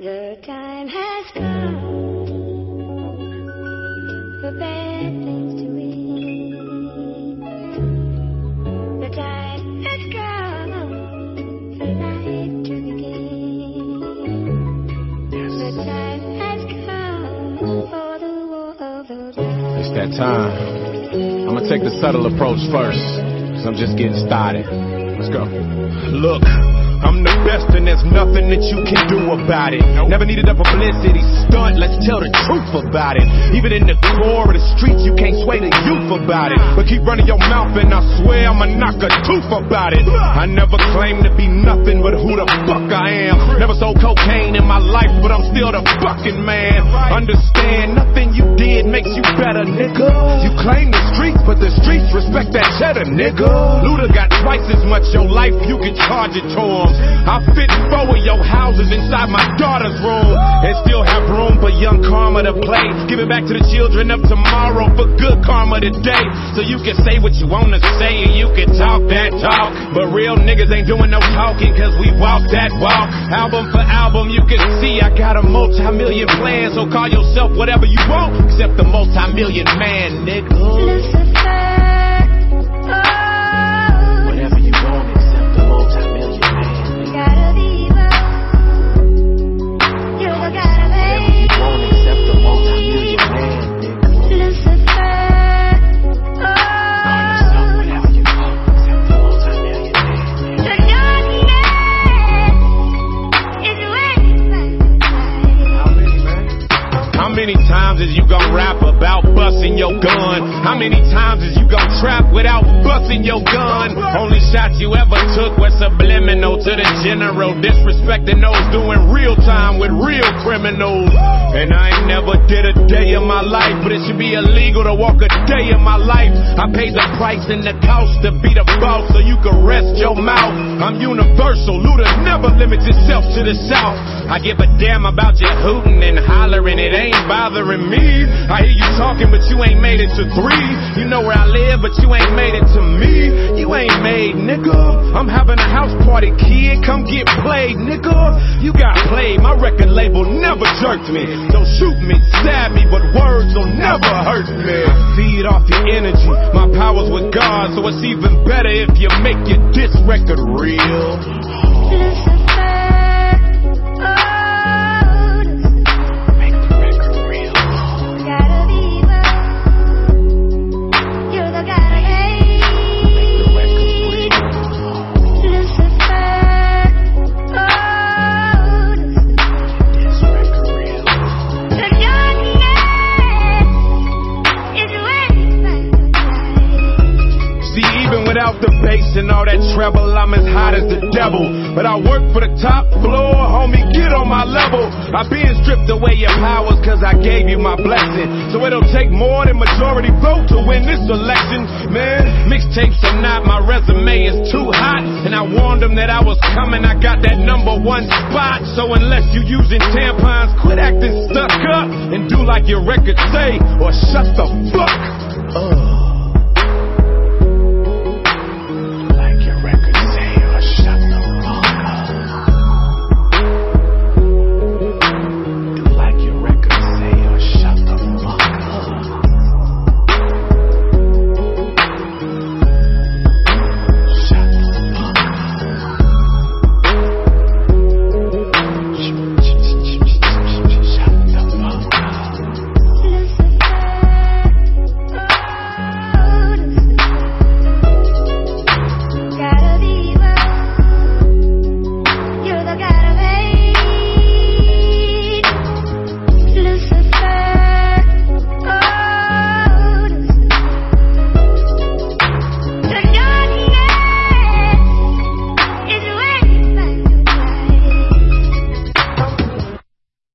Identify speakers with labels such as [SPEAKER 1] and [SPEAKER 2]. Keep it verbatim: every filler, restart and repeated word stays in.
[SPEAKER 1] The time has come for bad things to end. The time has come for life to begin. The time has come for the war of the world.
[SPEAKER 2] It's that time. I'm gonna take the subtle approach first, cause I'm just getting started. Let's go. Look, I'm the best and there's nothing that you can do about it. Never needed a publicity stunt, let's tell the truth about it. Even in the core of the streets, you can't sway the youth about it. But keep running your mouth and I swear I'ma knock a tooth about it. I never claimed to be nothing but who the fuck I am. Never sold cocaine in my life, but I'm still the fucking man. Understand, nothing you did makes you better, nigga. You claim the streets, but the streets respect that cheddar, nigga. Luda got twice as much your life, you can charge it to him. I fit four of your houses inside my daughter's room, and still have room for young karma to play. Give it back to the children of tomorrow for good karma today. So you can say what you wanna say and you can talk that talk, but real niggas ain't doing no talking cause we walk that walk. Album for album you can see I got a multi-million plan. So call yourself whatever you want except the multi-million man, nigga.
[SPEAKER 1] Lucifer.
[SPEAKER 2] How many times is you gon' rap about busting your gun? How many times is you gon' trap without busting your gun? Only shots you ever took was subliminal to the general, disrespecting those doing real time with real criminals. And I ain't never did a day in my life, but it should be illegal to walk a day in my life. I paid the price and the cost to be the boss so you can rest your mouth. I'm universal, Luda never limits itself to the South. I give a damn about your hooting and hollering, it ain't bothering me. I hear you talking, but you ain't made it to three. You know where I live, but you ain't made it to me. You ain't made, nigga. I'm having a house party, kid. Come get played, nigga. You got played. My record label never jerked me. Don't shoot me, stab me, but words will never hurt me. I feed off your energy. My power's with God, so it's even better if you make your diss record real.
[SPEAKER 1] Lucifer.
[SPEAKER 2] Without the bass and all that treble, I'm as hot as the devil. But I work for the top floor, homie, get on my level. I been stripped away your powers cause I gave you my blessing. So it'll take more than majority vote to win this election. Man, mixtapes or not, my resume is too hot. And I warned them that I was coming, I got that number one spot. So unless you using tampons, quit acting stuck up and do like your records say, or shut the fuck up.